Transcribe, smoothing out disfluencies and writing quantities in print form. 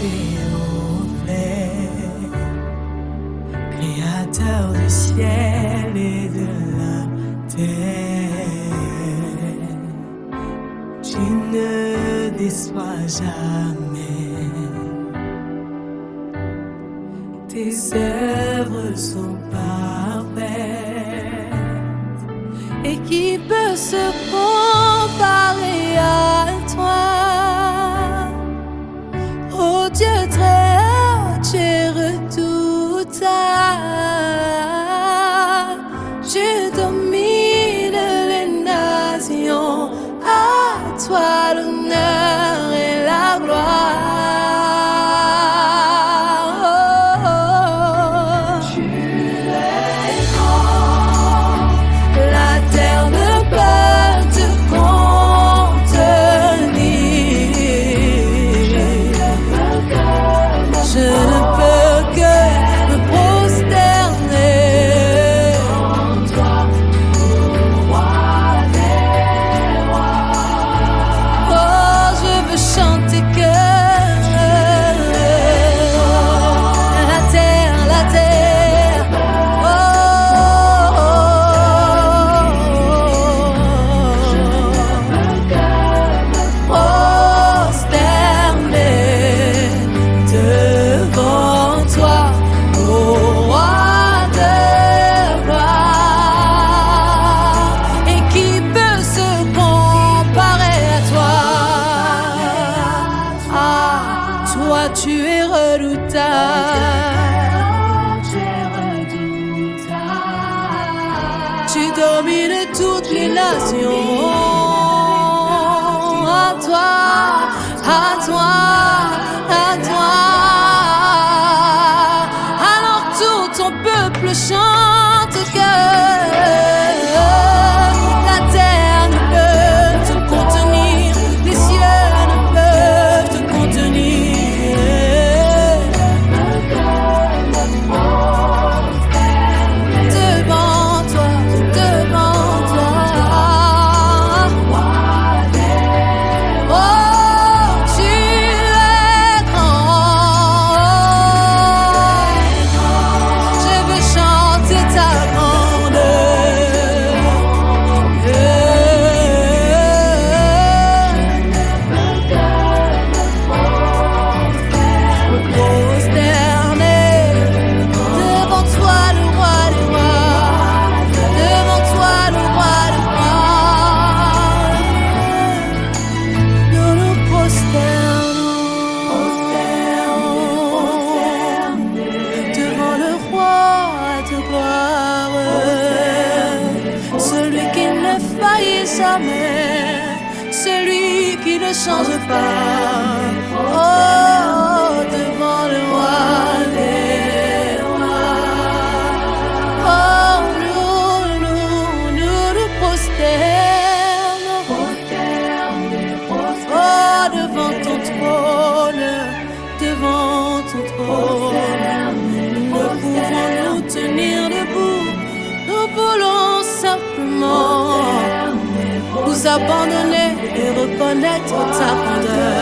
s'il vous plaît, Créateur du ciel et de la terre, tu ne déçois jamais. Tes œuvres sont parfaites, et qui peut se comparer à toi? Oh Dieu très haut, tu es redoutable, tu domines les nations, à toi l'honneur et la gloire. Tu es grand, la terre ne peut te contenir. Je ne peux que me prosterner devant toi, roi des rois. Oh, je veux chanter que la terre, prosterner devant toi, ô roi de gloire. Et qui peut se comparer à toi? Ah, toi tu es redoutable, tu domines toutes les nations. À toi, à toi, à toi. Alors tout ton peuple chante que la terre ne peut te contenir, les cieux ne peuvent te contenir. Devant toi, devant toi. Oh, tu es grand. Je veux chanter ta grandeur. Prosterner devant toi le roi des rois, devant toi le roi des rois. Nous nous prosternons devant le roi de gloire, celui qui ne faillit jamais, celui qui ne change pas. Oh, devant le roi des rois. Oh, nous nous prosternons. Oh, devant ton trône, devant ton trône. Nous ne pouvons nous tenir debout, nous voulons simplement nous abandonner et reconnaître ta grandeur.